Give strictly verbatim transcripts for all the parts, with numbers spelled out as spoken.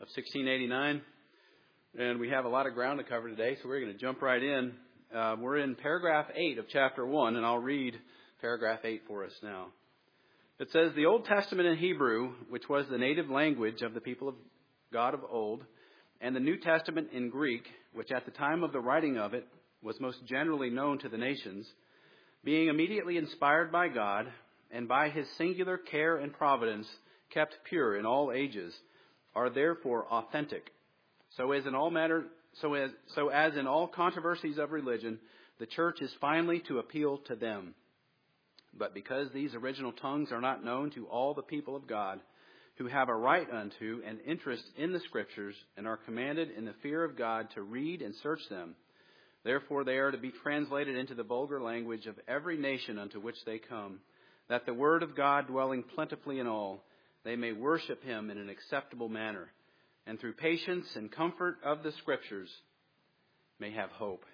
of sixteen eighty-nine. And we have a lot of ground to cover today, so we're going to jump right in. Uh, we're in paragraph eight of chapter one, and I'll read paragraph eight for us now. It says, "The Old Testament in Hebrew, which was the native language of the people of God of old, and the New Testament in Greek, which at the time of the writing of it was most generally known to the nations, being immediately inspired by God, and by his singular care and providence kept pure in all ages, are therefore authentic. So as in all matter, so as so as in all controversies of religion, the church is finally to appeal to them. But because these original tongues are not known to all the people of God, who have a right unto and interest in the Scriptures, and are commanded in the fear of God to read and search them, therefore they are to be translated into the vulgar language of every nation unto which they come, that the word of God dwelling plentifully in all, they may worship him in an acceptable manner, and through patience and comfort of the Scriptures may have hope."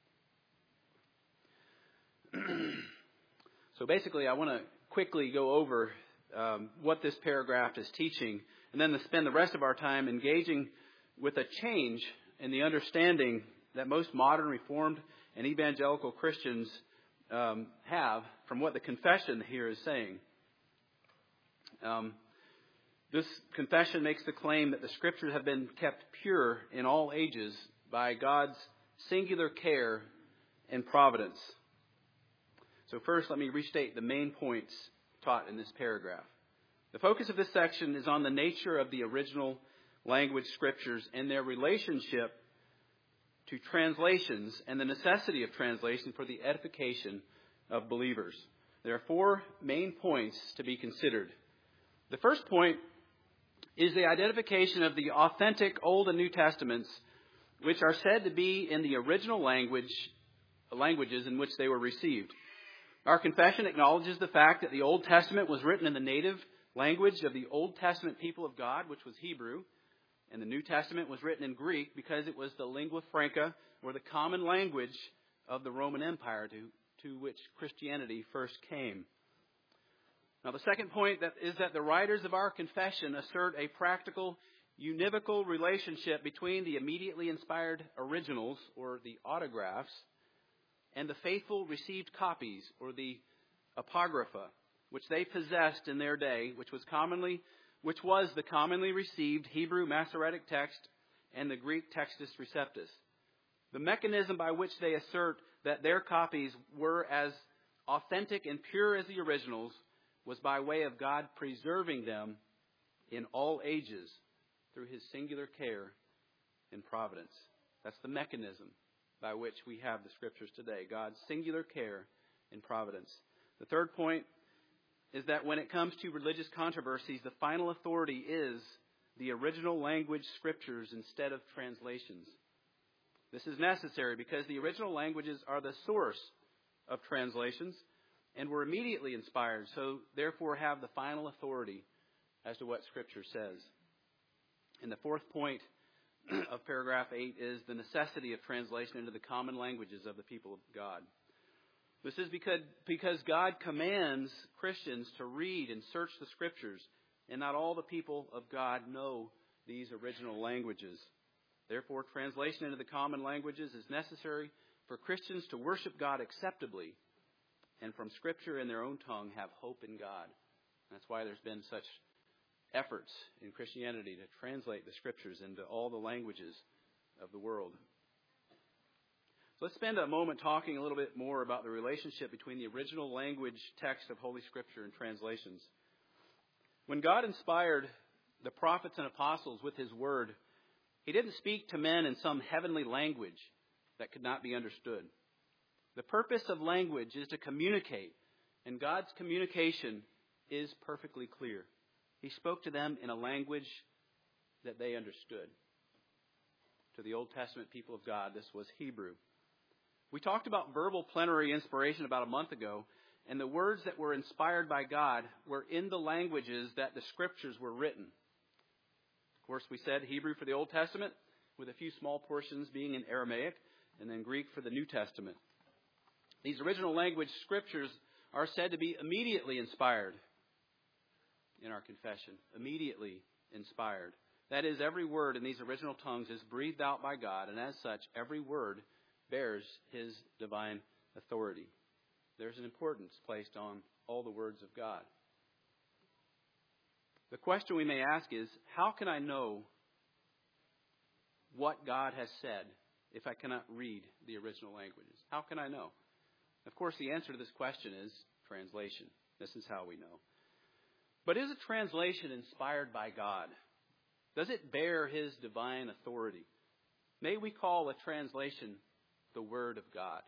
So basically, I want to quickly go over um, what this paragraph is teaching, and then to spend the rest of our time engaging with a change in the understanding that most modern Reformed and evangelical Christians um, have from what the confession here is saying. Um, this confession makes the claim that the Scriptures have been kept pure in all ages by God's singular care and providence. So first, let me restate the main points taught in this paragraph. The focus of this section is on the nature of the original language Scriptures and their relationship to translations and the necessity of translation for the edification of believers. There are four main points to be considered. The first point is the identification of the authentic Old and New Testaments, which are said to be in the original language, languages in which they were received. Our confession acknowledges the fact that the Old Testament was written in the native language of the Old Testament people of God, which was Hebrew, and the New Testament was written in Greek because it was the lingua franca, or the common language of the Roman Empire to, to which Christianity first came. Now, the second point that is that the writers of our confession assert a practical, univocal relationship between the immediately inspired originals, or the autographs, and the faithful received copies, or the apocrypha, which they possessed in their day, which was commonly, which was the commonly received Hebrew Masoretic text and the Greek Textus Receptus. The mechanism by which they assert that their copies were as authentic and pure as the originals was by way of God preserving them in all ages through his singular care and providence. That's the mechanism by which we have the Scriptures today, God's singular care and providence. The third point is that when it comes to religious controversies, the final authority is the original language Scriptures instead of translations. This is necessary because the original languages are the source of translations and were immediately inspired, so therefore have the final authority as to what Scripture says. And the fourth point of paragraph eight is the necessity of translation into the common languages of the people of God. This is because, because God commands Christians to read and search the Scriptures, and not all the people of God know these original languages. Therefore, translation into the common languages is necessary for Christians to worship God acceptably, and from Scripture in their own tongue have hope in God. That's why there's been such efforts in Christianity to translate the Scriptures into all the languages of the world. So let's spend a moment talking a little bit more about the relationship between the original language text of Holy Scripture and translations. When God inspired the prophets and apostles with His Word, He didn't speak to men in some heavenly language that could not be understood. The purpose of language is to communicate, and God's communication is perfectly clear. He spoke to them in a language that they understood. To the Old Testament people of God, this was Hebrew. We talked about verbal plenary inspiration about a month ago, and the words that were inspired by God were in the languages that the Scriptures were written. Of course, we said Hebrew for the Old Testament, with a few small portions being in Aramaic, and then Greek for the New Testament. These original language Scriptures are said to be immediately inspired in our confession. Immediately inspired. That is, every word in these original tongues is breathed out by God, and as such, every word bears his divine authority. There's an importance placed on all the words of God. The question we may ask is, how can I know what God has said if I cannot read the original languages? How can I know? Of course, the answer to this question is translation. This is how we know. But is a translation inspired by God? Does it bear his divine authority? May we call a translation the Word of God?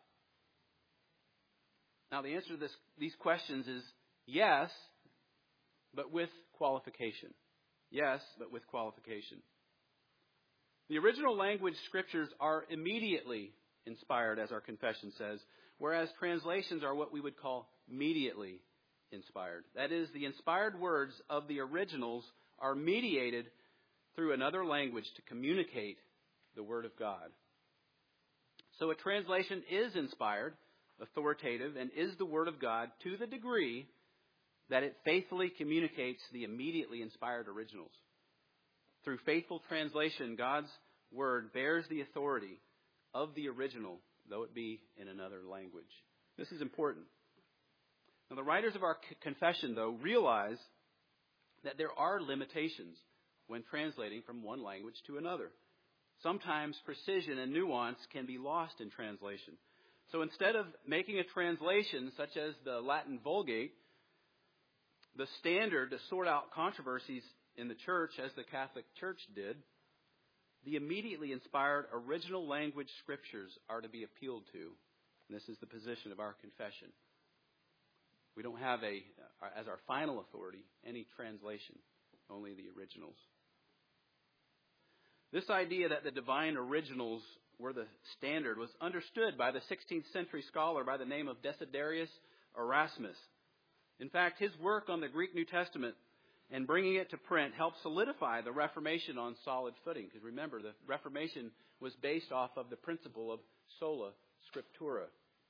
Now, the answer to this, these questions is yes, but with qualification. Yes, but with qualification. The original language scriptures are immediately inspired, as our confession says, whereas translations are what we would call mediately inspired. That is, the inspired words of the originals are mediated through another language to communicate the Word of God. So a translation is inspired, authoritative, and is the Word of God to the degree that it faithfully communicates the immediately inspired originals. Through faithful translation, God's Word bears the authority of the original, though it be in another language. This is important. Now, the writers of our confession, though, realize that there are limitations when translating from one language to another. Sometimes precision and nuance can be lost in translation. So instead of making a translation such as the Latin Vulgate, the standard to sort out controversies in the church, as the Catholic Church did, the immediately inspired original language scriptures are to be appealed to. And this is the position of our confession. We don't have a, as our final authority, any translation, only the originals. This idea that the divine originals were the standard was understood by the sixteenth century scholar by the name of Desiderius Erasmus. In fact, his work on the Greek New Testament and bringing it to print helped solidify the Reformation on solid footing. Because remember, the Reformation was based off of the principle of sola scriptura.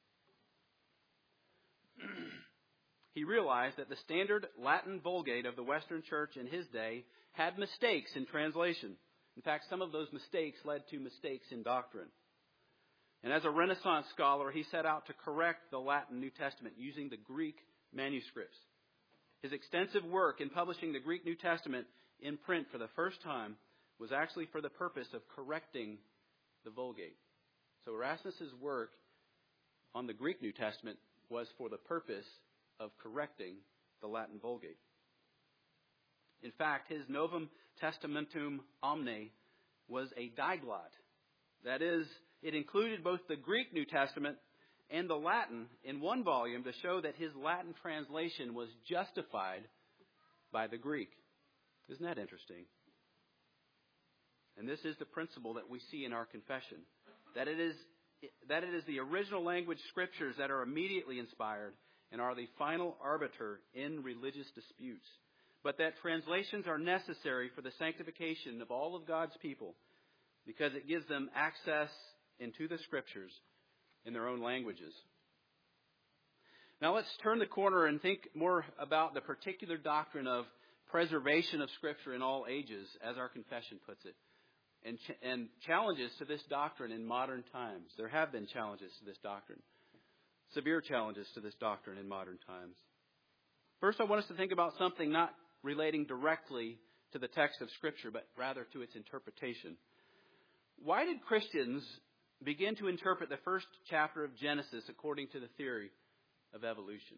He realized that the standard Latin Vulgate of the Western Church in his day had mistakes in translation. In fact, some of those mistakes led to mistakes in doctrine. And as a Renaissance scholar, he set out to correct the Latin New Testament using the Greek manuscripts. His extensive work in publishing the Greek New Testament in print for the first time was actually for the purpose of correcting the Vulgate. So Erasmus's work on the Greek New Testament was for the purpose of correcting the Latin Vulgate. In fact, his Novum Testamentum Omne was a diglot. That is, it included both the Greek New Testament and the Latin in one volume to show that his Latin translation was justified by the Greek. Isn't that interesting? And this is the principle that we see in our confession, that it is that it is the original language scriptures that are immediately inspired and are the final arbiter in religious disputes, but that translations are necessary for the sanctification of all of God's people because it gives them access into the scriptures in their own languages. Now let's turn the corner and think more about the particular doctrine of preservation of Scripture in all ages, as our confession puts it, and, ch- and challenges to this doctrine in modern times. There have been challenges to this doctrine, severe challenges to this doctrine in modern times. First, I want us to think about something not relating directly to the text of Scripture, but rather to its interpretation. Why did Christians begin to interpret the first chapter of Genesis according to the theory of evolution?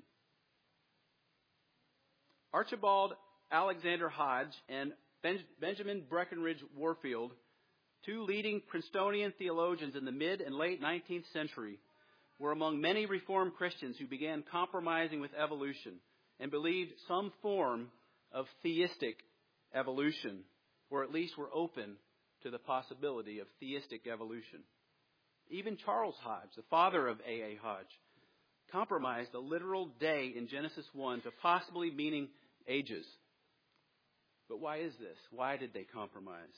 Archibald Alexander Hodge and ben- Benjamin Breckinridge Warfield, two leading Princetonian theologians in the mid and late nineteenth century, were among many Reformed Christians who began compromising with evolution and believed some form of theistic evolution, or at least were open to the possibility of theistic evolution. Even Charles Hodge, the father of A A Hodge, compromised the literal day in Genesis one to possibly meaning ages. But why is this? Why did they compromise?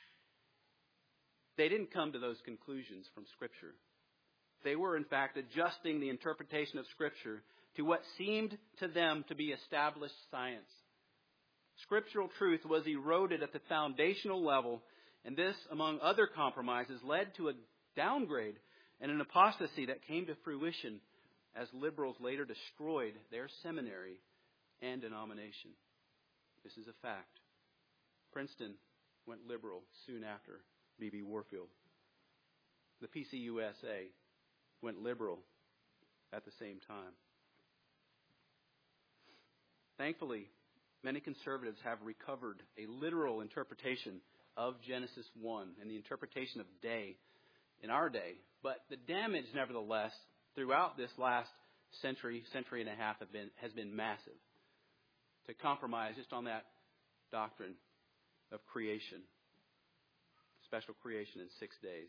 They didn't come to those conclusions from Scripture. They were, in fact, adjusting the interpretation of Scripture to what seemed to them to be established science. Scriptural truth was eroded at the foundational level, and this, among other compromises, led to a downgrade and an apostasy that came to fruition as liberals later destroyed their seminary and denomination. This is a fact. Princeton went liberal soon after B B Warfield. The P C U S A went liberal at the same time. Thankfully, many conservatives have recovered a literal interpretation of Genesis one and the interpretation of day in our day. But the damage, nevertheless, throughout this last century, century and a half have been, has been massive. To compromise just on that doctrine of creation, special creation in six days.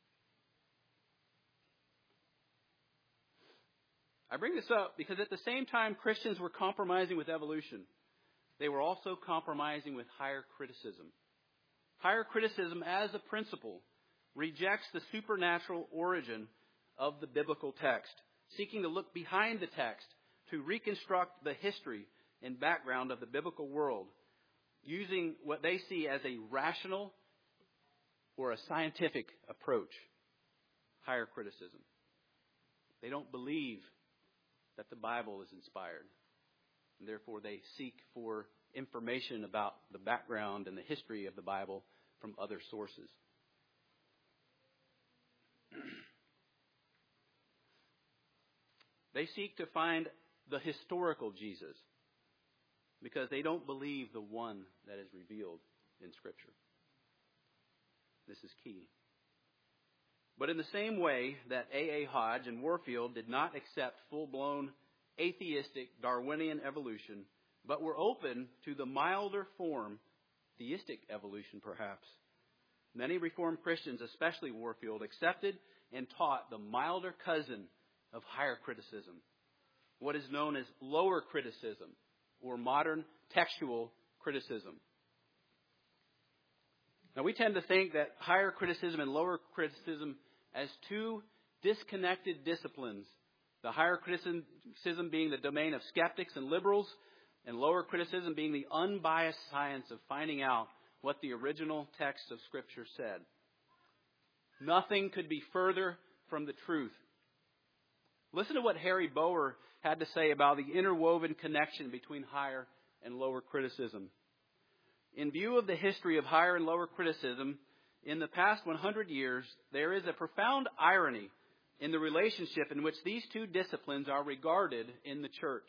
I bring this up because at the same time Christians were compromising with evolution, they were also compromising with higher criticism. Higher criticism, as a principle, rejects the supernatural origin of the biblical text, seeking to look behind the text to reconstruct the history and background of the biblical world, using what they see as a rational or a scientific approach. Higher criticism. They don't believe that the Bible is inspired, and therefore they seek for information about the background and the history of the Bible from other sources. They seek to find the historical Jesus because they don't believe the one that is revealed in Scripture. This is key. But in the same way that A A Hodge and Warfield did not accept full-blown atheistic Darwinian evolution, but were open to the milder form, theistic evolution perhaps, many Reformed Christians, especially Warfield, accepted and taught the milder cousin of higher criticism, what is known as lower criticism or modern textual criticism. Now, we tend to think that higher criticism and lower criticism as two disconnected disciplines, the higher criticism being the domain of skeptics and liberals, and lower criticism being the unbiased science of finding out what the original text of Scripture said. Nothing could be further from the truth. Listen to what Harry Bower had to say about the interwoven connection between higher and lower criticism. In view of the history of higher and lower criticism, in the past one hundred years, there is a profound irony in the relationship in which these two disciplines are regarded in the church.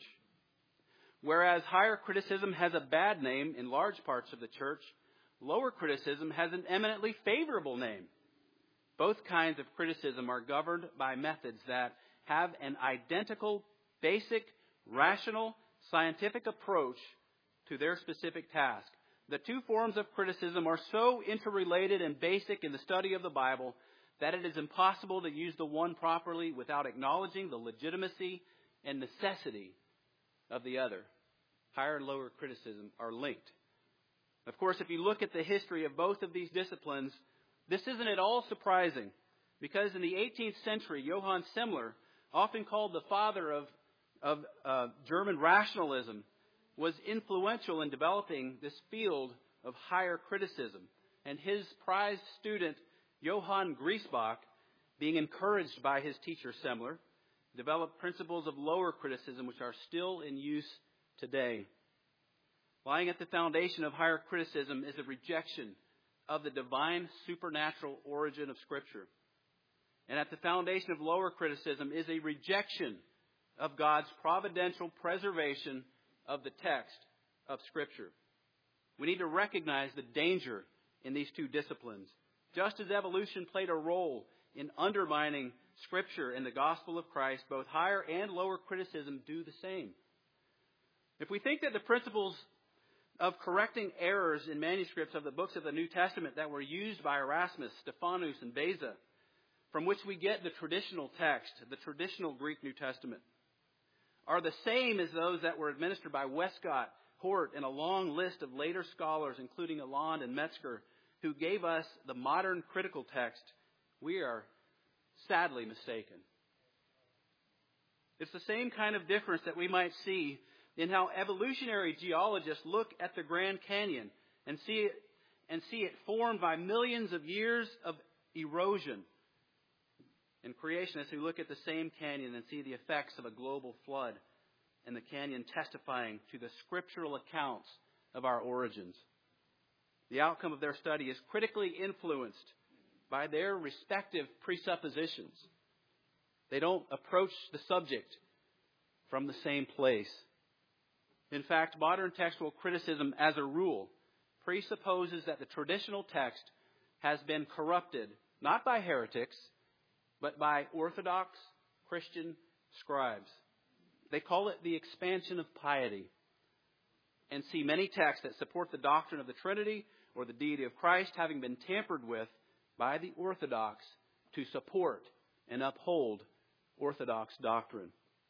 Whereas higher criticism has a bad name in large parts of the church, lower criticism has an eminently favorable name. Both kinds of criticism are governed by methods that have an identical, basic, rational, scientific approach to their specific task. The two forms of criticism are so interrelated and basic in the study of the Bible that it is impossible to use the one properly without acknowledging the legitimacy and necessity of the other. Higher and lower criticism are linked. Of course, if you look at the history of both of these disciplines, this isn't at all surprising, because in the eighteenth century, Johann Semler, often called the father of, of uh, German rationalism, was influential in developing this field of higher criticism. And his prized student, Johann Griesbach, being encouraged by his teacher Semler, developed principles of lower criticism which are still in use today. Lying at the foundation of higher criticism is a rejection of the divine supernatural origin of Scripture. And at the foundation of lower criticism is a rejection of God's providential preservation of the text of Scripture. We need to recognize the danger in these two disciplines. Just as evolution played a role in undermining Scripture and the gospel of Christ, both higher and lower criticism do the same. If we think that the principles of correcting errors in manuscripts of the books of the New Testament that were used by Erasmus, Stephanus, and Beza, from which we get the traditional text, the traditional Greek New Testament, are the same as those that were administered by Westcott, Hort, and a long list of later scholars, including Alland and Metzger, who gave us the modern critical text, we are sadly mistaken. It's the same kind of difference that we might see in how evolutionary geologists look at the Grand Canyon and see it, and see it formed by millions of years of erosion. And creationists who look at the same canyon and see the effects of a global flood, and the canyon testifying to the scriptural accounts of our origins. The outcome of their study is critically influenced by their respective presuppositions. They don't approach the subject from the same place. In fact, modern textual criticism, as a rule, presupposes that the traditional text has been corrupted, not by heretics, but by Orthodox Christian scribes. They call it the expansion of piety, and see many texts that support the doctrine of the Trinity or the deity of Christ having been tampered with by the Orthodox to support and uphold Orthodox doctrine.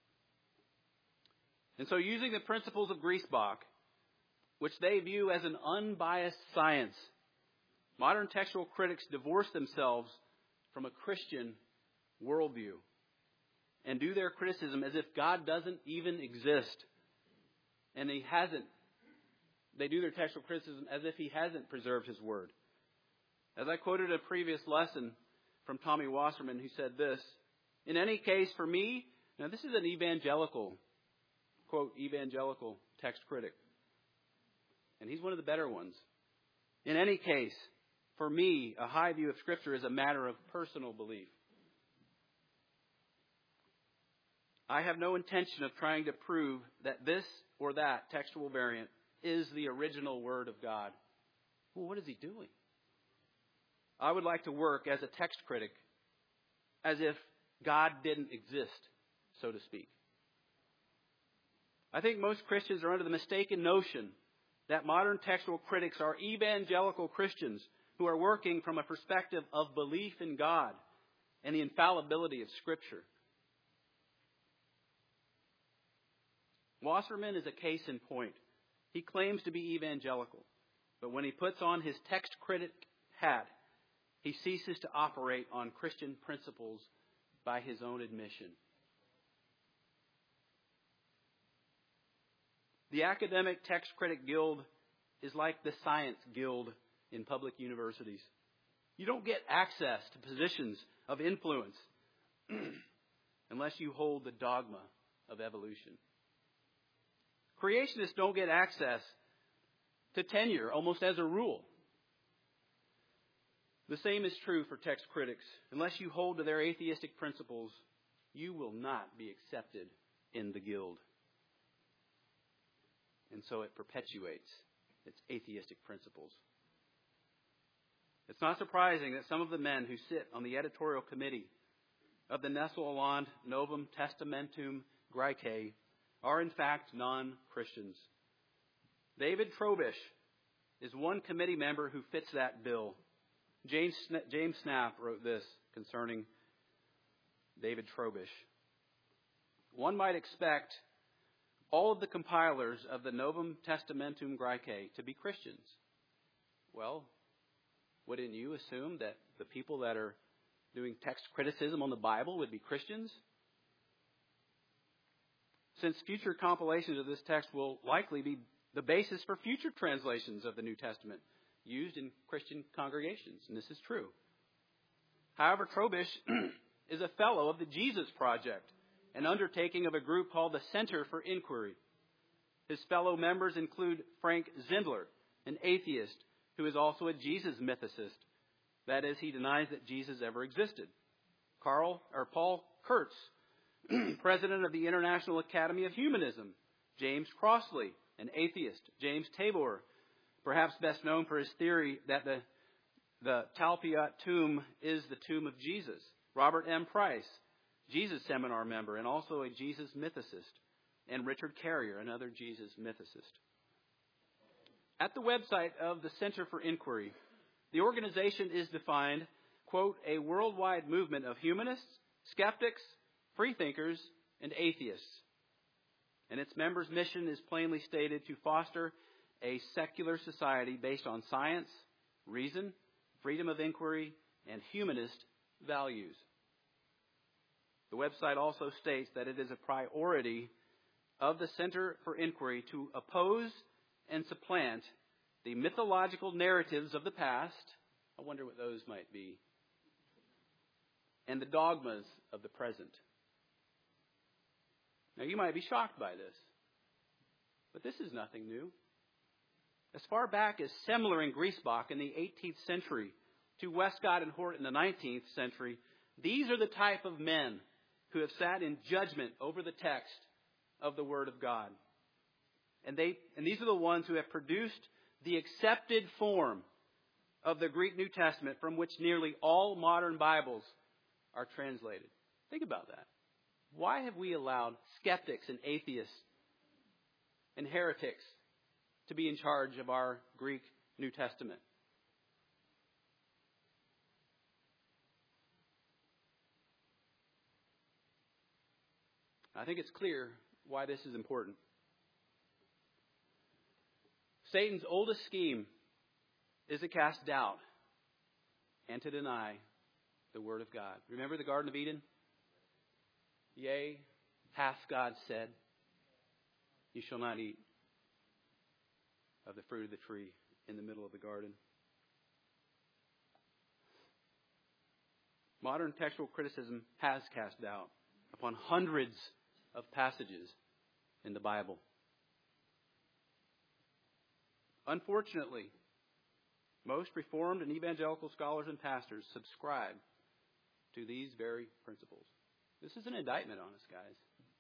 And so, using the principles of Griesbach, which they view as an unbiased science, modern textual critics divorce themselves from a Christian worldview and do their criticism as if God doesn't even exist. And He hasn't. They do their textual criticism as if He hasn't preserved His Word. As I quoted a previous lesson from Tommy Wasserman, who said this, in any case, for me, now this is an evangelical, quote, evangelical text critic. And he's one of the better ones. In any case, for me, a high view of Scripture is a matter of personal belief. I have no intention of trying to prove that this or that textual variant is the original Word of God. Well, what is he doing? I would like to work as a text critic as if God didn't exist, so to speak. I think most Christians are under the mistaken notion that modern textual critics are evangelical Christians who are working from a perspective of belief in God and the infallibility of Scripture. Wasserman is a case in point. He claims to be evangelical, but when he puts on his text critic hat, he ceases to operate on Christian principles by his own admission. The Academic Text Critic Guild is like the Science Guild in public universities. You don't get access to positions of influence unless you hold the dogma of evolution. Creationists don't get access to tenure almost as a rule. The same is true for text critics. Unless you hold to their atheistic principles, you will not be accepted in the guild. And so it perpetuates its atheistic principles. It's not surprising that some of the men who sit on the editorial committee of the Nestle-Aland Novum Testamentum Graece are in fact non-Christians. David Trobisch is one committee member who fits that bill. James, James Snapp wrote this concerning David Trobisch. One might expect all of the compilers of the Novum Testamentum Graece to be Christians. Well, wouldn't you assume that the people that are doing text criticism on the Bible would be Christians? Since future compilations of this text will likely be the basis for future translations of the New Testament used in Christian congregations, and this is true. However, Trobisch is a fellow of the Jesus Project, an undertaking of a group called the Center for Inquiry. His fellow members include Frank Zindler, an atheist who is also a Jesus mythicist. That is, he denies that Jesus ever existed. Carl or Paul Kurtz, president of the International Academy of Humanism. James Crossley, an atheist. James Tabor, perhaps best known for his theory that the, the Talpiot tomb is the tomb of Jesus. Robert M. Price, Jesus seminar member and also a Jesus mythicist. And Richard Carrier, another Jesus mythicist. At the website of the Center for Inquiry, the organization is defined, quote, a worldwide movement of humanists, skeptics, freethinkers, and atheists. And its members' mission is plainly stated to foster a secular society based on science, reason, freedom of inquiry, and humanist values. The website also states that it is a priority of the Center for Inquiry to oppose and supplant the mythological narratives of the past. I wonder what those might be. And the dogmas of the present. Now, you might be shocked by this, but this is nothing new. As far back as Semler and Griesbach in the eighteenth century to Westcott and Hort in the nineteenth century, these are the type of men who have sat in judgment over the text of the Word of God. And they and these are the ones who have produced the accepted form of the Greek New Testament from which nearly all modern Bibles are translated. Think about that. Why have we allowed skeptics and atheists and heretics to be in charge of our Greek New Testament? I think it's clear why this is important. Satan's oldest scheme is to cast doubt and to deny the Word of God. Remember the Garden of Eden? Yea, hath God said, you shall not eat of the fruit of the tree in the middle of the garden. Modern textual criticism has cast doubt upon hundreds of passages in the Bible. Unfortunately, most Reformed and evangelical scholars and pastors subscribe to these very principles. This is an indictment on us, guys.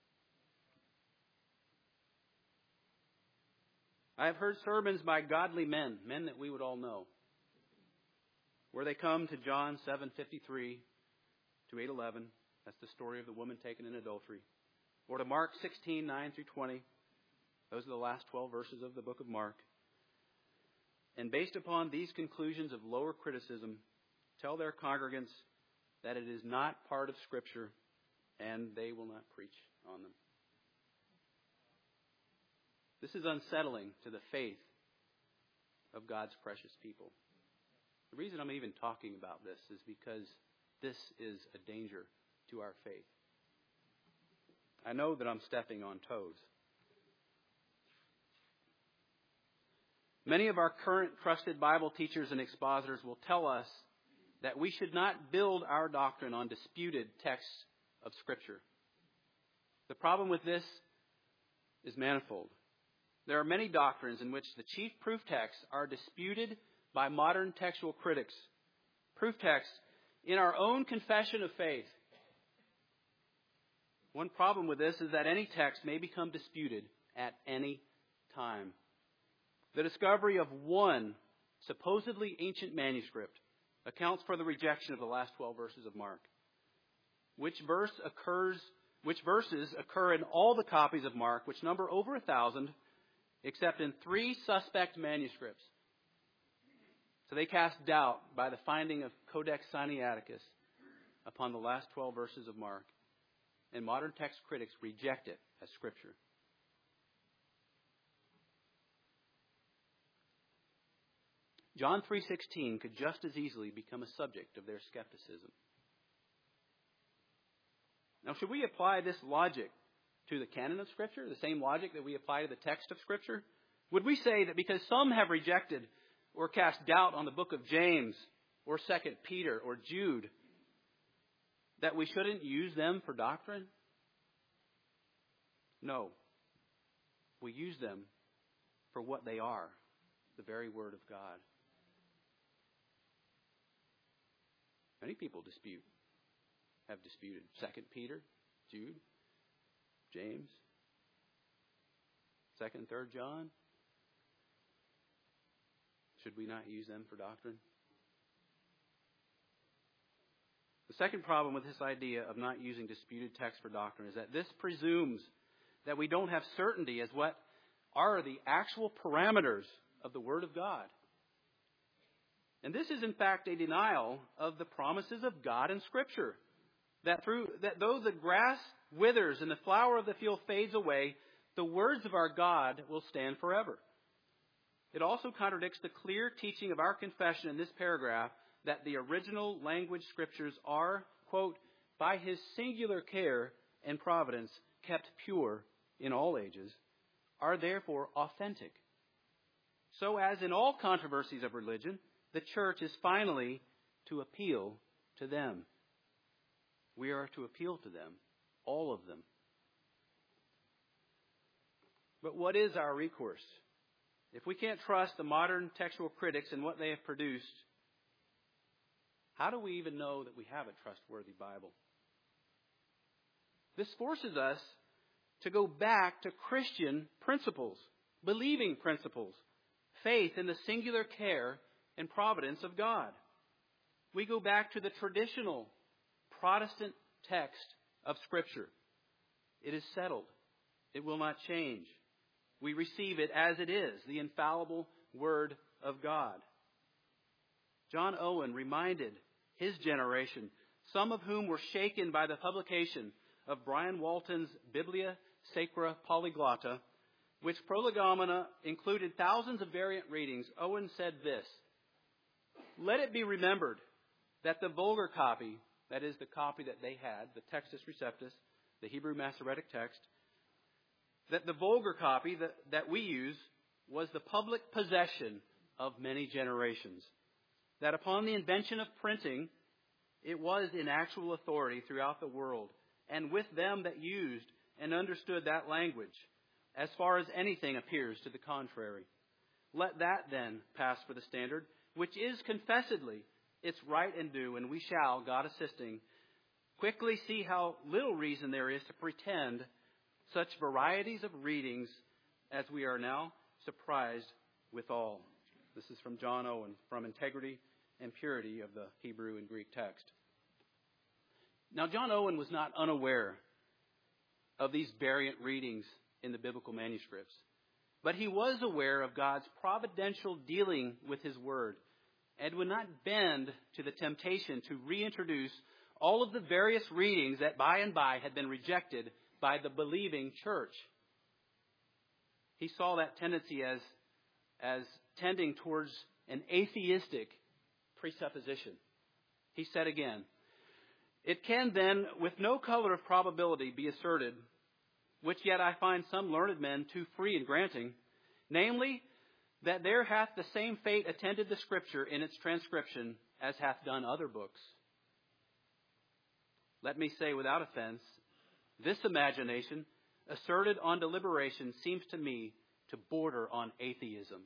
I have heard sermons by godly men, men that we would all know, where they come to John seven fifty-three to eight eleven. That's the story of the woman taken in adultery. Or to Mark sixteen nine through twenty. Those are the last twelve verses of the book of Mark. And based upon these conclusions of lower criticism, tell their congregants that it is not part of Scripture and they will not preach on them. This is unsettling to the faith of God's precious people. The reason I'm even talking about this is because this is a danger to our faith. I know that I'm stepping on toes. Many of our current trusted Bible teachers and expositors will tell us that we should not build our doctrine on disputed texts of Scripture. The problem with this is manifold. There are many doctrines in which the chief proof texts are disputed by modern textual critics. Proof texts in our own confession of faith. One problem with this is that any text may become disputed at any time. The discovery of one supposedly ancient manuscript accounts for the rejection of the last twelve verses of Mark. Which verse occurs, which verses occur in all the copies of Mark, which number over a thousand, except in three suspect manuscripts. So they cast doubt by the finding of Codex Sinaiticus upon the last twelve verses of Mark. And modern text critics reject it as Scripture. John three sixteen could just as easily become a subject of their skepticism. Now, should we apply this logic to the canon of Scripture, the same logic that we apply to the text of Scripture? Would we say that because some have rejected or cast doubt on the book of James or Second Peter or Jude, that we shouldn't use them for doctrine? No. We use them for what they are, the very Word of God. Many people dispute, have disputed Second Peter, Jude, James, Second and Third John. Should we not use them for doctrine? The second problem with this idea of not using disputed text for doctrine is that this presumes that we don't have certainty as what are the actual parameters of the Word of God. And this is, in fact, a denial of the promises of God in Scripture. That through that though the grass withers and the flower of the field fades away, the words of our God will stand forever. It also contradicts the clear teaching of our confession in this paragraph that the original language Scriptures are, quote, by His singular care and providence kept pure in all ages, are therefore authentic. So as in all controversies of religion, the church is finally to appeal to them. We are to appeal to them, all of them. But what is our recourse? If we can't trust the modern textual critics and what they have produced, how do we even know that we have a trustworthy Bible? This forces us to go back to Christian principles, believing principles, faith in the singular care and providence of God. We go back to the traditional Protestant text of Scripture. It is settled. It will not change. We receive it as it is, the infallible Word of God. John Owen reminded his generation, some of whom were shaken by the publication of Brian Walton's Biblia Sacra Polyglotta, which prolegomena included thousands of variant readings. Owen said this: "Let it be remembered that the vulgar copy," that is the copy that they had, the Textus Receptus, the Hebrew Masoretic text, that the vulgar copy that, that we use was the public possession of many generations. That upon the invention of printing, it was in actual authority throughout the world, and with them that used and understood that language, as far as anything appears to the contrary. Let that then pass for the standard, which is confessedly its right and due, and we shall, God assisting, quickly see how little reason there is to pretend such varieties of readings as we are now surprised withal. This is from John Owen, from Integrity and Purity of the Hebrew and Greek text. Now, John Owen was not unaware of these variant readings in the biblical manuscripts, but he was aware of God's providential dealing with His Word and would not bend to the temptation to reintroduce all of the various readings that by and by had been rejected by the believing church. He saw that tendency as, as tending towards an atheistic presupposition. He said again, "It can then, with no color of probability, be asserted, which yet I find some learned men too free in granting, namely, that there hath the same fate attended the Scripture in its transcription as hath done other books. Let me say without offense, this imagination, asserted on deliberation, seems to me to border on atheism."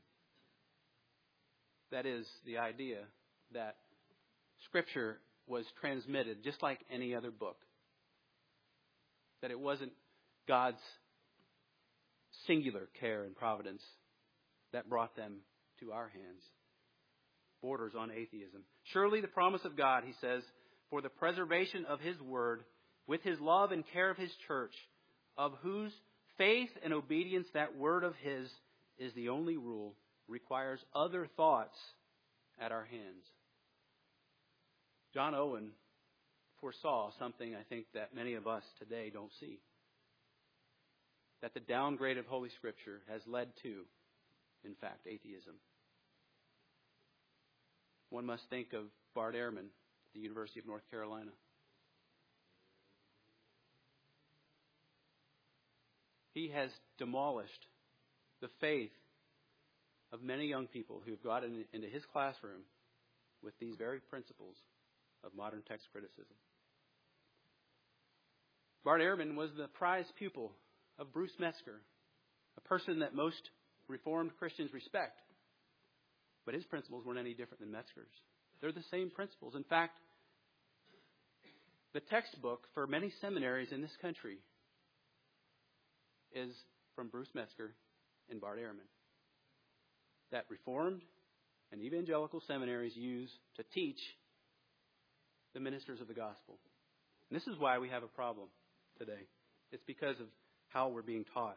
That is, the idea that Scripture was transmitted just like any other book. That it wasn't God's singular care and providence that brought them to our hands. Borders on atheism. "Surely the promise of God," he says, "for the preservation of His Word, with His love and care of His church, of whose faith and obedience that Word of His is the only rule, requires other thoughts at our hands." John Owen foresaw something I think that many of us today don't see. That the downgrade of Holy Scripture has led to, in fact, atheism. One must think of Bart Ehrman at the University of North Carolina. He has demolished the faith of many young people who have gotten into his classroom with these very principles of modern text criticism. Bart Ehrman was the prize pupil of Bruce Metzger, a person that most Reformed Christians respect. But his principles weren't any different than Metzger's. They're the same principles. In fact, the textbook for many seminaries in this country is from Bruce Metzger and Bart Ehrman, that Reformed and evangelical seminaries use to teach the ministers of the gospel. And this is why we have a problem today. It's because of how we're being taught.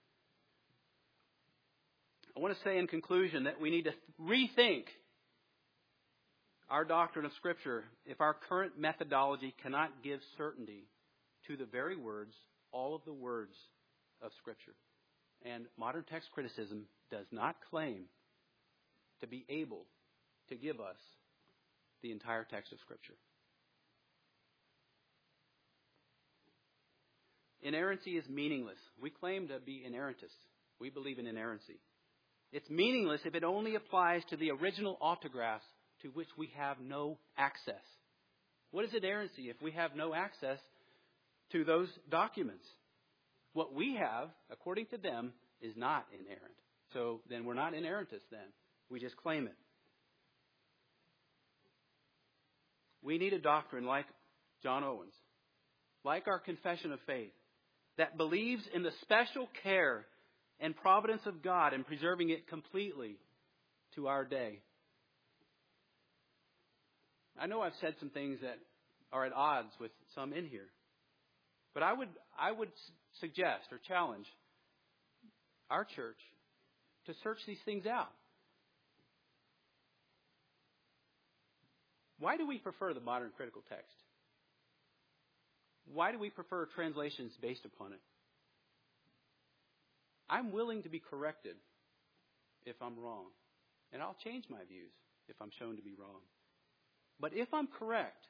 I want to say in conclusion that we need to rethink our doctrine of Scripture if our current methodology cannot give certainty to the very words, all of the words of Scripture. And modern text criticism does not claim to be able to give us the entire text of Scripture. Inerrancy is meaningless. We claim to be inerrantists. We believe in inerrancy. It's meaningless if it only applies to the original autographs to which we have no access. What is inerrancy if we have no access to those documents? What we have, according to them, is not inerrant. So then we're not inerrantists then. We just claim it. We need a doctrine like John Owen's, like our confession of faith, that believes in the special care and providence of God in preserving it completely to our day. I know I've said some things that are at odds with some in here, but I would I would suggest or challenge our church to search these things out. Why do we prefer the modern critical text? Why do we prefer translations based upon it? I'm willing to be corrected if I'm wrong. And I'll change my views if I'm shown to be wrong. But if I'm correct,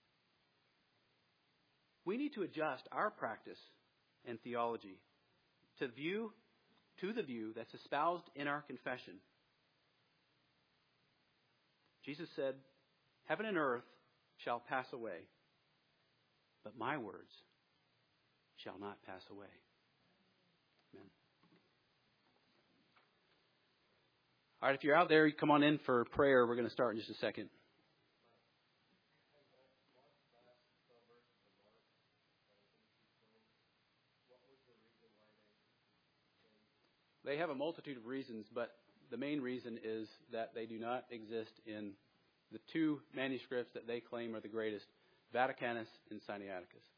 we need to adjust our practice and theology to view to the view that's espoused in our confession. Jesus said, "Heaven and earth shall pass away, but my words shall not pass away." Amen. All right, if you're out there, come on in for prayer. We're going to start in just a second. They have a multitude of reasons, but the main reason is that they do not exist in the two manuscripts that they claim are the greatest, Vaticanus and Sinaiticus.